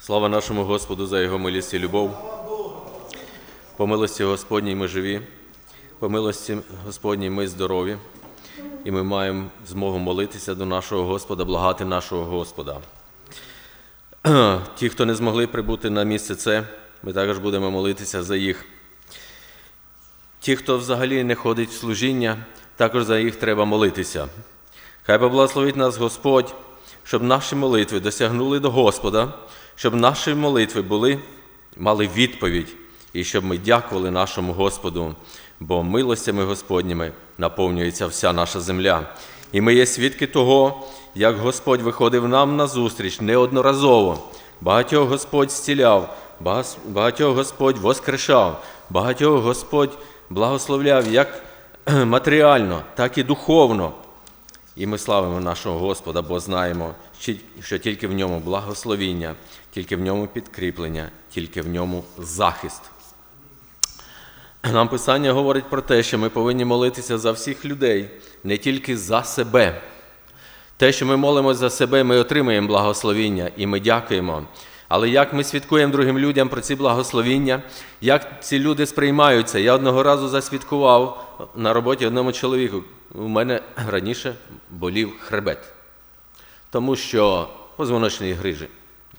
Слава нашому Господу за Його милість і любов. По милості Господній ми живі, по милості Господній ми здорові, і ми маємо змогу молитися до нашого Господа, благати нашого Господа. Ті, хто не змогли прибути на місце це, ми також будемо молитися за їх. Ті, хто взагалі не ходить в служіння, також за їх треба молитися. Хай поблагословить нас Господь, щоб наші молитви досягнули до Господа, щоб наші молитви мали відповідь, і щоб ми дякували нашому Господу, бо милостями Господніми наповнюється вся наша земля. І ми є свідки того, як Господь виходив нам на зустріч неодноразово. Багатьох Господь зціляв, багатьох Господь воскрешав, багатьох Господь благословляв як матеріально, так і духовно. І ми славимо нашого Господа, бо знаємо, що тільки в ньому благословіння, тільки в ньому підкріплення, тільки в ньому захист. Нам Писання говорить про те, що ми повинні молитися за всіх людей, не тільки за себе. Те, що ми молимося за себе, ми отримаємо благословіння і ми дякуємо. Але як ми свідкуємо другим людям про ці благословіння, як ці люди сприймаються? Я одного разу засвідкував на роботі одному чоловіку. У мене раніше болів хребет, тому що позвоночні грижі.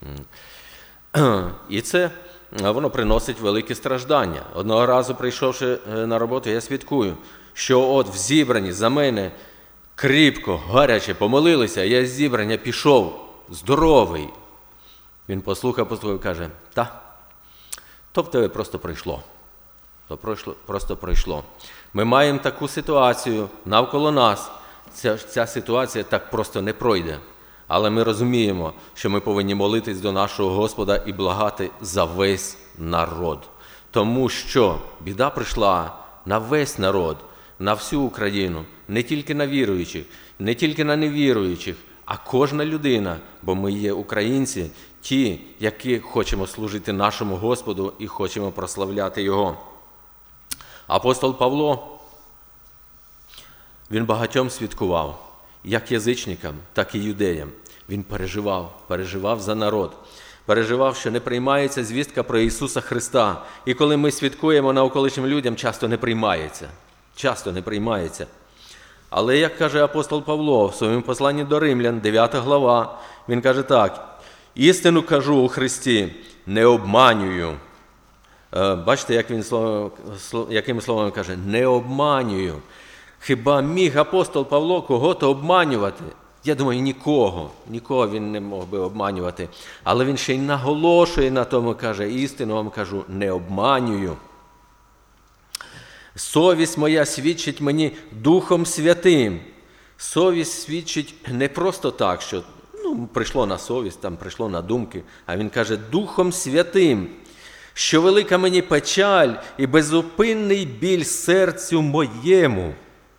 І це воно приносить великі страждання. Одного разу, прийшовши на роботу, я свідкую, що от в зібранні за мене кріпко, гаряче помолилися, я з зібрання пішов здоровий. Він послухав і каже, то в тебе просто пройшло. Просто пройшло. Ми маємо таку ситуацію навколо нас. Ця ситуація так просто не пройде. Але ми розуміємо, що ми повинні молитись до нашого Господа і благати за весь народ. Тому що біда прийшла на весь народ, на всю Україну, не тільки на віруючих, не тільки на невіруючих, а кожна людина, бо ми є українці, ті, які хочемо служити нашому Господу і хочемо прославляти Його. Апостол Павло, він багатьом свідкував, як язичникам, так і юдеям. Він переживав за народ, переживав, що не приймається звістка про Ісуса Христа. І коли ми свідкуємо навколишнім людям, часто не приймається. Але, як каже апостол Павло в своєму посланні до Римлян, 9 глава, він каже так: «Істину кажу у Христі, не обманюю». Бачите, яким словом каже? Не обманюю. Хіба міг апостол Павло кого-то обманювати? Я думаю, нікого він не мог би обманювати. Але він ще й наголошує на тому, каже, істину вам кажу, не обманюю. Совість моя свідчить мені Духом Святим. Совість свідчить не просто так, що прийшло на совість, прийшло на думки, а він каже Духом Святим, що велика мені печаль і безупинний біль серцю моєму.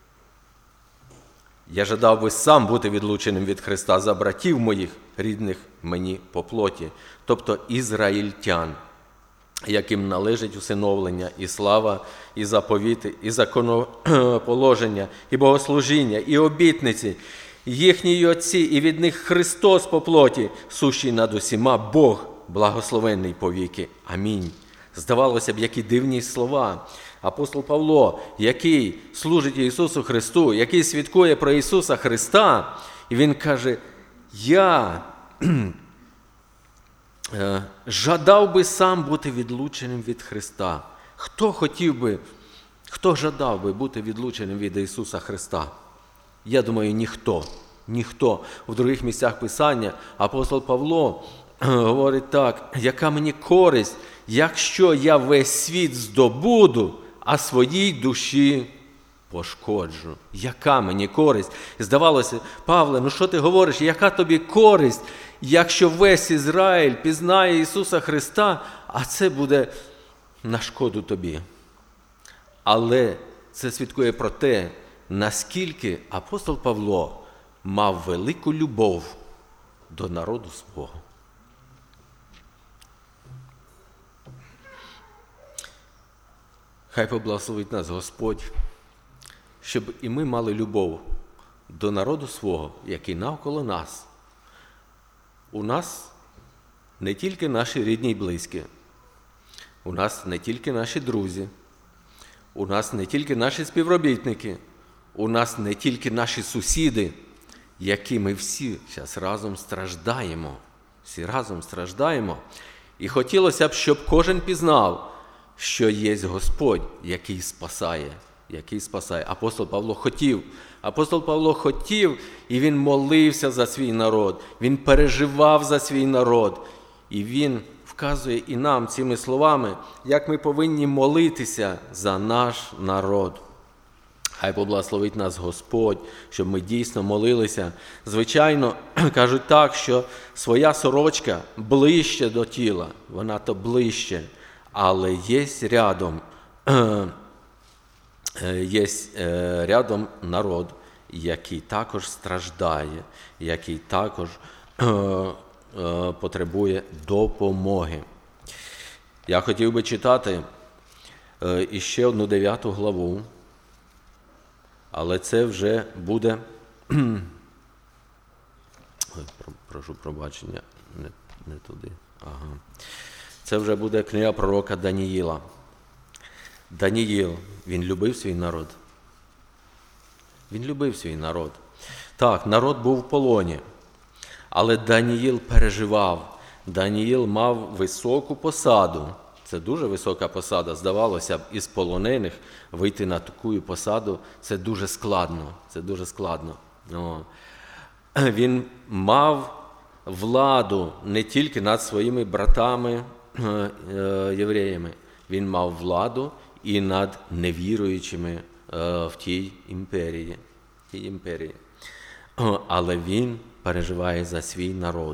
Я жадав би сам бути відлученим від Христа за братів моїх, рідних мені по плоті, тобто ізраїльтян, яким належить усиновлення, і слава, і заповіти, і законоположення, і богослужіння, і обітниці, їхні отці, і від них Христос по плоті, сущий над усіма Бог, благословенний повіки. Амінь. Здавалося б, які дивні слова. Апостол Павло, який служить Ісусу Христу, який свідкує про Ісуса Христа, і він каже, я жадав би сам бути відлученим від Христа. Хто жадав би бути відлученим від Ісуса Христа? Я думаю, ніхто. В других місцях Писання апостол Павло говорить так: яка мені користь, якщо я весь світ здобуду, а своїй душі пошкоджу. Яка мені користь? Здавалося, Павле, що ти говориш, яка тобі користь, якщо весь Ізраїль пізнає Ісуса Христа, а це буде на шкоду тобі. Але це свідкує про те, наскільки апостол Павло мав велику любов до народу свого. Хай поблагословить нас Господь, щоб і ми мали любов до народу свого, який навколо нас. У нас не тільки наші рідні й близькі, у нас не тільки наші друзі, у нас не тільки наші співробітники, у нас не тільки наші сусіди, які ми всі зараз разом страждаємо. Всі разом страждаємо. І хотілося б, щоб кожен пізнав, що є Господь, який спасає. Апостол Павло хотів, і він молився за свій народ, він переживав за свій народ. І він вказує і нам цими словами, як ми повинні молитися за наш народ. Хай поблагословить нас Господь, щоб ми дійсно молилися. Звичайно, кажуть так, що своя сорочка ближче до тіла, вона то ближче, але є рядом народ, який також страждає, який також потребує допомоги. Я хотів би читати іще одну 9 главу, але це вже буде, прошу пробачення, не туди, це вже буде книга пророка Даніїла. Даніїл, він любив свій народ. Він любив свій народ. Так, народ був в полоні, але Даніїл переживав. Даніїл мав високу посаду. Це дуже висока посада. Здавалося б, із полонених вийти на таку посаду – це дуже складно. Він мав владу не тільки над своїми братами євреями. Він мав владу і над невіруючими в тій імперії. Але він переживає за свій народ.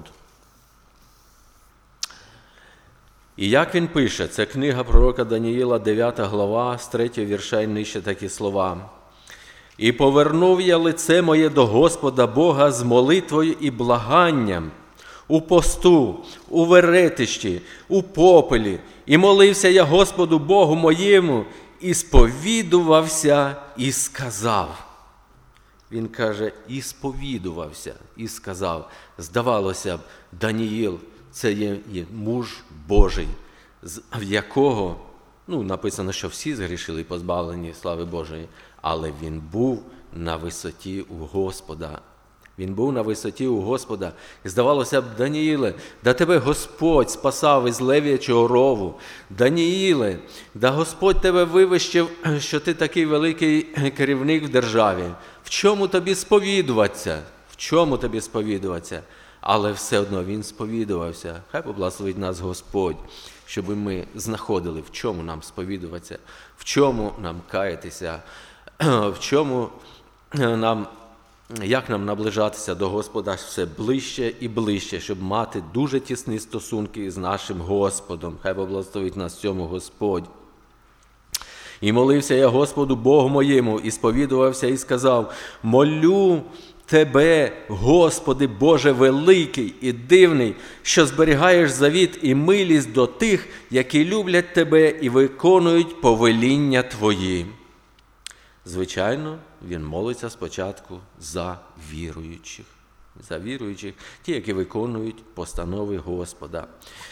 І як він пише, це книга пророка Даніїла, 9 глава, з 3 вірша і нижче такі слова. «І повернув я лице моє до Господа Бога з молитвою і благанням, у посту, у веретищі, у попелі, і молився я Господу Богу моєму, і сповідувався, і сказав». Він каже, і сповідувався, і сказав. Здавалося б, Даніїл – це є муж Божий, в якого, написано, що всі згрішили і позбавлені слави Божої, але він був на висоті у Господа. Він був на висоті у Господа. І здавалося б, Даніїле, да тебе Господь спасав із лев'ячого рову. Даніїле, да Господь тебе вивищив, що ти такий великий керівник в державі. В чому тобі сповідуватися? Але все одно він сповідувався. Хай поблагословить нас Господь, щоб ми знаходили, в чому нам сповідуватися, в чому нам каятися, як нам наближатися до Господа все ближче і ближче, щоб мати дуже тісні стосунки з нашим Господом. Хай поблагословить нас цьому Господь. «І молився я Господу Богу моєму, і сповідувався, і сказав, молю Тебе, Господи Боже великий і дивний, що зберігаєш завіт і милість до тих, які люблять Тебе і виконують повеління Твої». Звичайно, він молиться спочатку за віруючих, ті, які виконують постанови Господа.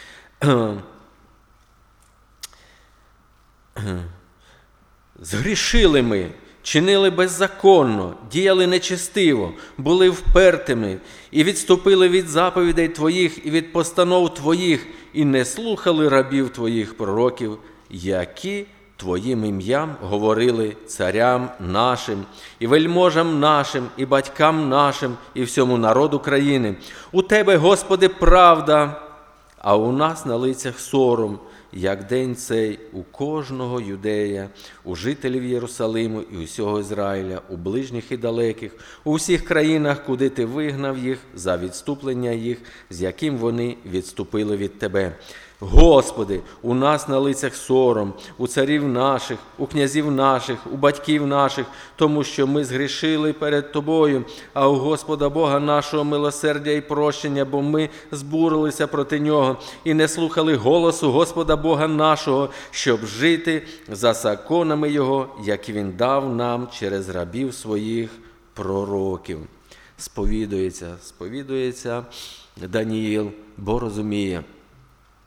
Згрішили ми, чинили беззаконно, діяли нечестиво, були впертими і відступили від заповідей Твоїх і від постанов Твоїх, і не слухали рабів Твоїх пророків, які Твоїм ім'ям говорили царям нашим, і вельможам нашим, і батькам нашим, і всьому народу країни. У Тебе, Господи, правда, а у нас на лицях сором, як день цей у кожного юдея, у жителів Єрусалиму і усього Ізраїля, у ближніх і далеких, у всіх країнах, куди Ти вигнав їх за відступлення їх, з яким вони відступили від Тебе. Господи, у нас на лицях сором, у царів наших, у князів наших, у батьків наших, тому що ми згрішили перед Тобою, а у Господа Бога нашого милосердя і прощення, бо ми збурилися проти Нього і не слухали голосу Господа Бога нашого, щоб жити за законами Його, які Він дав нам через рабів своїх пророків. Сповідується Даніїл, бо розуміє,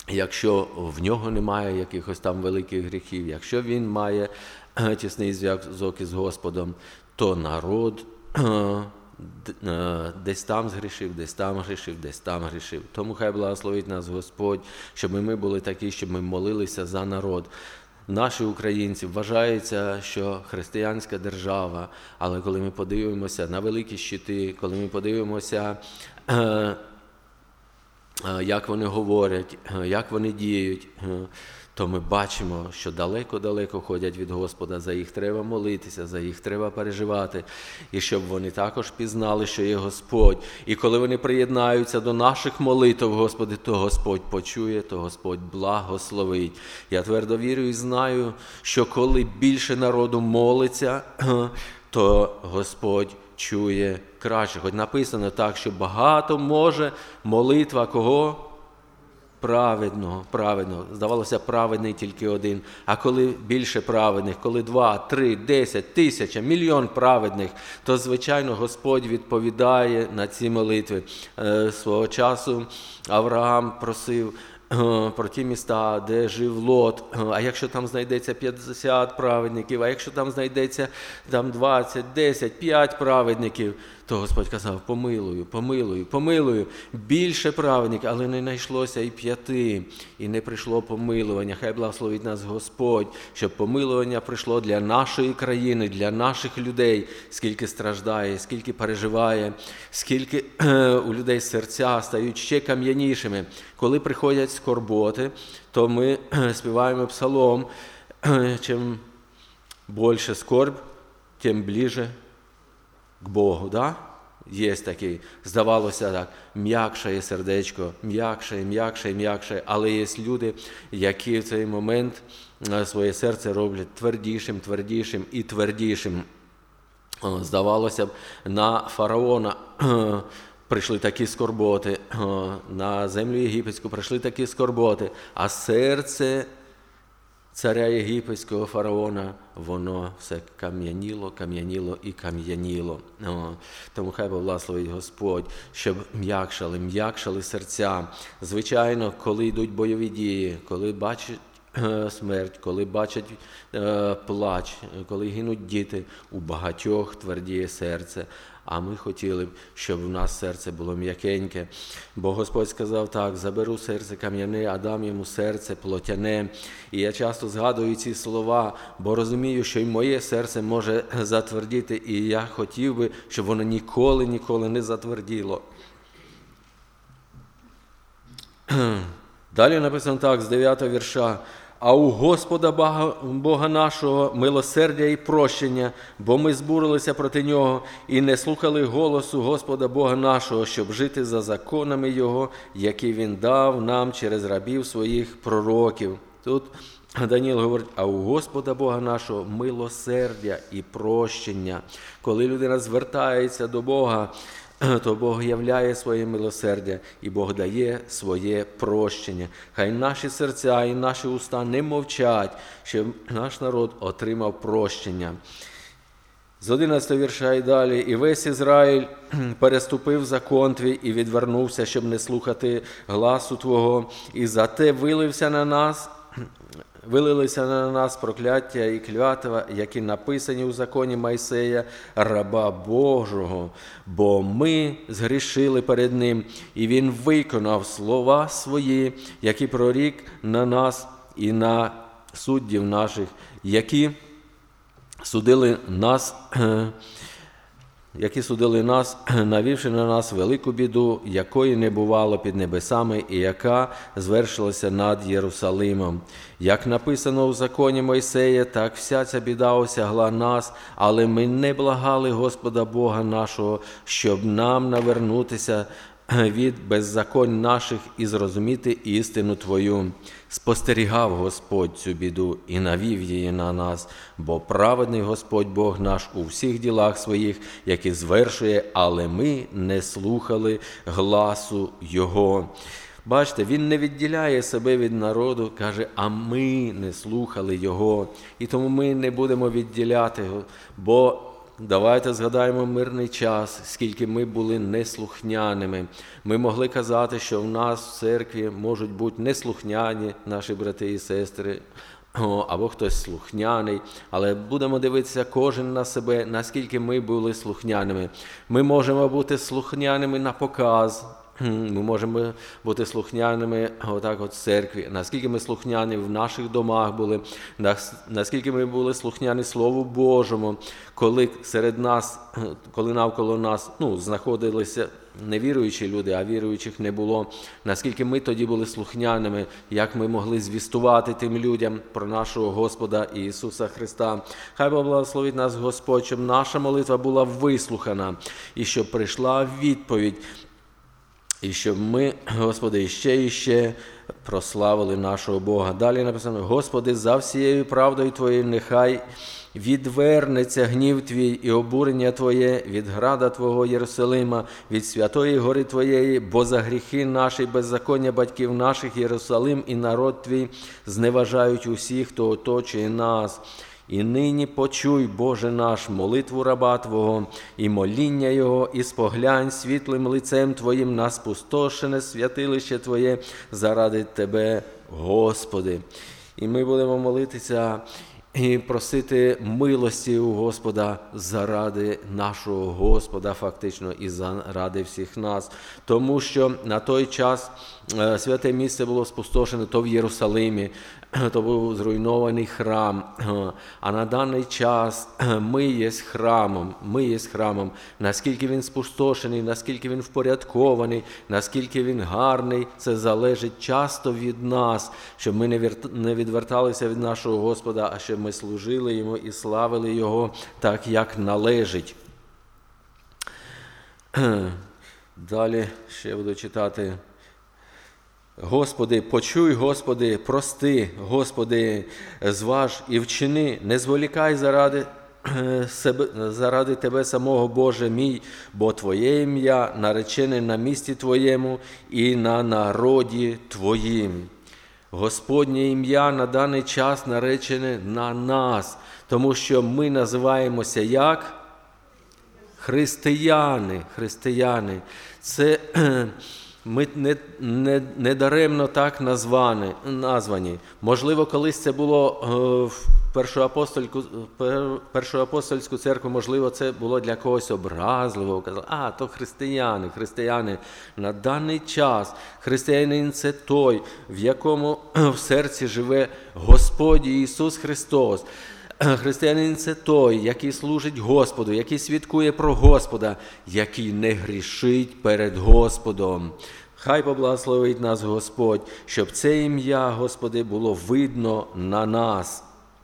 якщо в нього немає якихось там великих гріхів, якщо він має тісний зв'язок із Господом, то народ десь там згрішив, десь там грішив, десь там грішив. Тому хай благословить нас Господь, щоб ми були такі, щоб ми молилися за народ. Наші українці, вважається, що християнська держава, але коли ми подивимося на великі щити, коли ми подивимося, як вони говорять, як вони діють, то ми бачимо, що далеко-далеко ходять від Господа, за їх треба молитися, за їх треба переживати, і щоб вони також пізнали, що є Господь. І коли вони приєднаються до наших молитв, Господи, то Господь почує, то Господь благословить. Я твердо вірю і знаю, що коли більше народу молиться, то Господь чує краще. Хоч написано так, що багато може молитва кого? Праведного. Здавалося, праведний тільки один. А коли більше праведних, коли 2, 3, 10, 1000, мільйон праведних, то, звичайно, Господь відповідає на ці молитви. Свого часу Авраам просив про ті міста, де жив Лот, а якщо там знайдеться 50 праведників, а якщо там знайдеться 20, 10, 5 праведників, то Господь казав, помилую, більше праведників, але не знайшлося і 5, і не прийшло помилування. Хай благословить нас Господь, щоб помилування прийшло для нашої країни, для наших людей, скільки страждає, скільки переживає, скільки у людей серця стають ще кам'янішими. Коли приходять скорботи, то ми співаємо псалом, чим більше скорбь, тим ближе к Богу, да? Є такий, здавалося так, м'якшає сердечко, м'якшає, але є люди, які в цей момент своє серце роблять твердішим і твердішим. Здавалося б, на фараона прийшли такі скорботи, на землю єгипетську прийшли такі скорботи, а серце царя єгипетського фараона, воно все кам'яніло. Тому хай благословить Господь, щоб м'якшали серця. Звичайно, коли йдуть бойові дії, коли бачать смерть, коли бачать плач, коли гинуть діти, у багатьох твердіє серце. А ми хотіли б, щоб у нас серце було м'якеньке. Бо Господь сказав так, заберу серце кам'яне, а дам йому серце плотяне. І я часто згадую ці слова, бо розумію, що й моє серце може затвердіти, і я хотів би, щоб воно ніколи не затверділо. Далі написано так, з 9 вірша. А у Господа Бога нашого милосердя і прощення, бо ми збурилися проти Нього і не слухали голосу Господа Бога нашого, щоб жити за законами Його, які Він дав нам через рабів своїх пророків. Тут Даніїл говорить, а у Господа Бога нашого милосердя і прощення. Коли людина звертається до Бога, то Бог являє своє милосердя, і Бог дає своє прощення. Хай наші серця і наші уста не мовчать, щоб наш народ отримав прощення. З 11 вірша і далі. І весь Ізраїль переступив закон твій і відвернувся, щоб не слухати гласу Твого, і за те вилилися на нас прокляття і клятва, які написані у законі Мойсея, раба Божого, бо ми згрішили перед ним, і він виконав слова свої, які прорік на нас і на суддів наших, які судили нас, навівши на нас велику біду, якої не бувало під небесами і яка звершилася над Єрусалимом. Як написано у законі Мойсея, так вся ця біда осягла нас, але ми не благали Господа Бога нашого, щоб нам навернутися від беззаконь наших і зрозуміти істину Твою. Спостерігав Господь цю біду і навів її на нас, бо праведний Господь Бог наш у всіх ділах своїх, які звершує, але ми не слухали гласу Його. Бачите, він не відділяє себе від народу, каже, а ми не слухали Його. І тому ми не будемо відділяти, бо давайте згадаємо мирний час, скільки ми були неслухняними. Ми могли казати, що в нас в церкві можуть бути неслухняні наші брати і сестри, або хтось слухняний, але будемо дивитися кожен на себе, наскільки ми були слухняними. Ми можемо бути слухняними на показ, ми можемо бути слухняними отак от в церкві, наскільки ми слухняні в наших домах були, наскільки ми були слухняні Слову Божому, коли серед нас, коли навколо нас знаходилися невіруючі люди, а віруючих не було, наскільки ми тоді були слухняними, як ми могли звістувати тим людям про нашого Господа Ісуса Христа. Хай благословить нас Господь, щоб наша молитва була вислухана і щоб прийшла відповідь, і щоб ми, Господи, ще прославили нашого Бога. Далі написано: Господи, за всією правдою Твоєю нехай відвернеться гнів Твій і обурення Твоє від града Твого Єрусалима, від святої гори Твоєї, бо за гріхи наші, беззаконня батьків наших Єрусалим і народ Твій зневажають усіх, хто оточує нас. І нині почуй, Боже наш, молитву раба Твого, і моління Його, і споглянь світлим лицем Твоїм на спустошене святилище Твоє заради Тебе, Господи. І ми будемо молитися і просити милості у Господа заради нашого Господа, фактично, і заради всіх нас. Тому що на той час святе місце було спустошене то в Єрусалимі, то був зруйнований храм, а на даний час ми є храмом. Наскільки він спустошений, наскільки він впорядкований, наскільки він гарний, це залежить часто від нас, щоб ми не відверталися від нашого Господа, а щоб ми служили Йому і славили Його так, як належить. Далі ще буду читати. Господи, почуй, Господи, прости, Господи, зваж і вчини, не зволікай заради Тебе самого, Боже мій, бо Твоє ім'я наречене на місці Твоєму і на народі Твоїм. Господнє ім'я на даний час наречене на нас, тому що ми називаємося як? Християни. Це ми не даремно так названі. Можливо, колись це було в першу апостольську церкву, можливо, це було для когось образливо. Казали, то християни. На даний час християнин – це той, в якому в серці живе Господь Ісус Христос. Християнин – це той, який служить Господу, який свідкує про Господа, який не грішить перед Господом. Хай поблагословить нас Господь, щоб це ім'я, Господи, було видно на нас.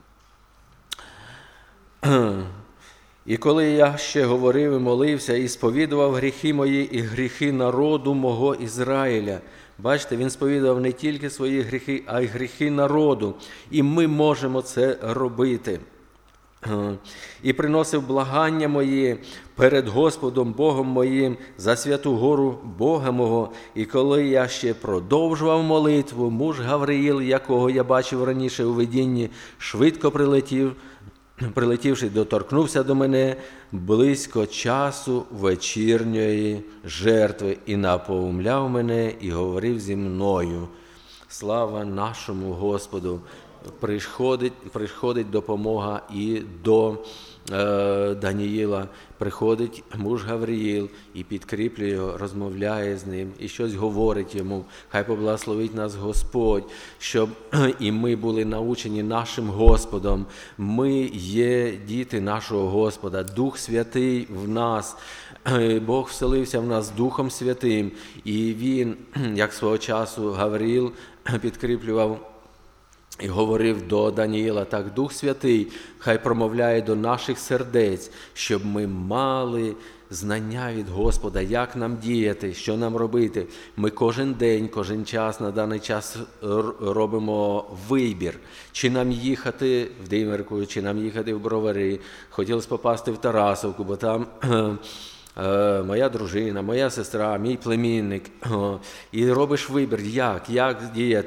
І коли я ще говорив і молився, і сповідував гріхи мої і гріхи народу мого Ізраїля. Бачите, він сповідував не тільки свої гріхи, а й гріхи народу. І ми можемо це робити. І приносив благання мої перед Господом Богом моїм за святу гору Бога мого. І коли я ще продовжував молитву, муж Гавриїл, якого я бачив раніше у видінні, швидко прилетівши, доторкнувся до мене близько часу вечірньої жертви і напоумляв мене і говорив зі мною. Слава нашому Господу! Приходить допомога і до Даніїла. Приходить муж Гавриїл і підкріплює його, розмовляє з ним і щось говорить йому. Хай поблагословить нас Господь, щоб і ми були научені нашим Господом. Ми є діти нашого Господа, Дух Святий в нас. Бог вселився в нас Духом Святим. І Він, як свого часу Гавриїл підкріплював і говорив до Даніїла, так Дух Святий хай промовляє до наших сердець, щоб ми мали знання від Господа, як нам діяти, що нам робити. Ми кожен день, кожен час, на даний час робимо вибір, чи нам їхати в Димирку, чи нам їхати в Бровари. Хотілося попасти в Тарасовку, бо там моя дружина, моя сестра, мій племінник. І робиш вибір, як діяти.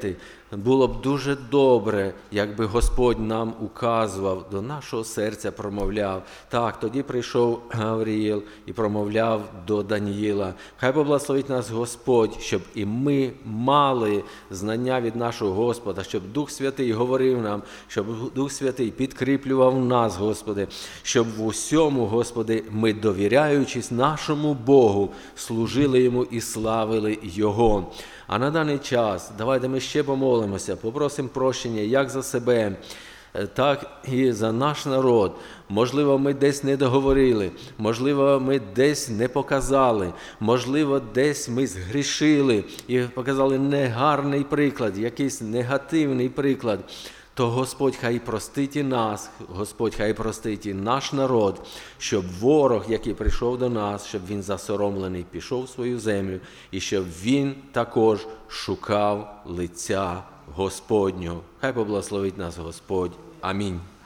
було б дуже добре, якби Господь нам указував, до нашого серця промовляв. Так, тоді прийшов Гавриїл і промовляв до Даніїла. Хай поблагословить нас Господь, щоб і ми мали знання від нашого Господа, щоб Дух Святий говорив нам, щоб Дух Святий підкріплював нас, Господи, щоб в усьому, Господи, ми, довіряючись нашому Богу, служили Йому і славили Його. А на даний час давайте ми ще помолимося, попросимо прощення як за себе, так і за наш народ. Можливо, ми десь не договорили, можливо, ми десь не показали, можливо, десь ми згрішили і показали негарний приклад, якийсь негативний приклад. То Господь хай простить і нас, Господь хай простить і наш народ, щоб ворог, який прийшов до нас, щоб він засоромлений пішов в свою землю, і щоб він також шукав лиця Господнього. Хай поблагословить нас Господь. Амінь.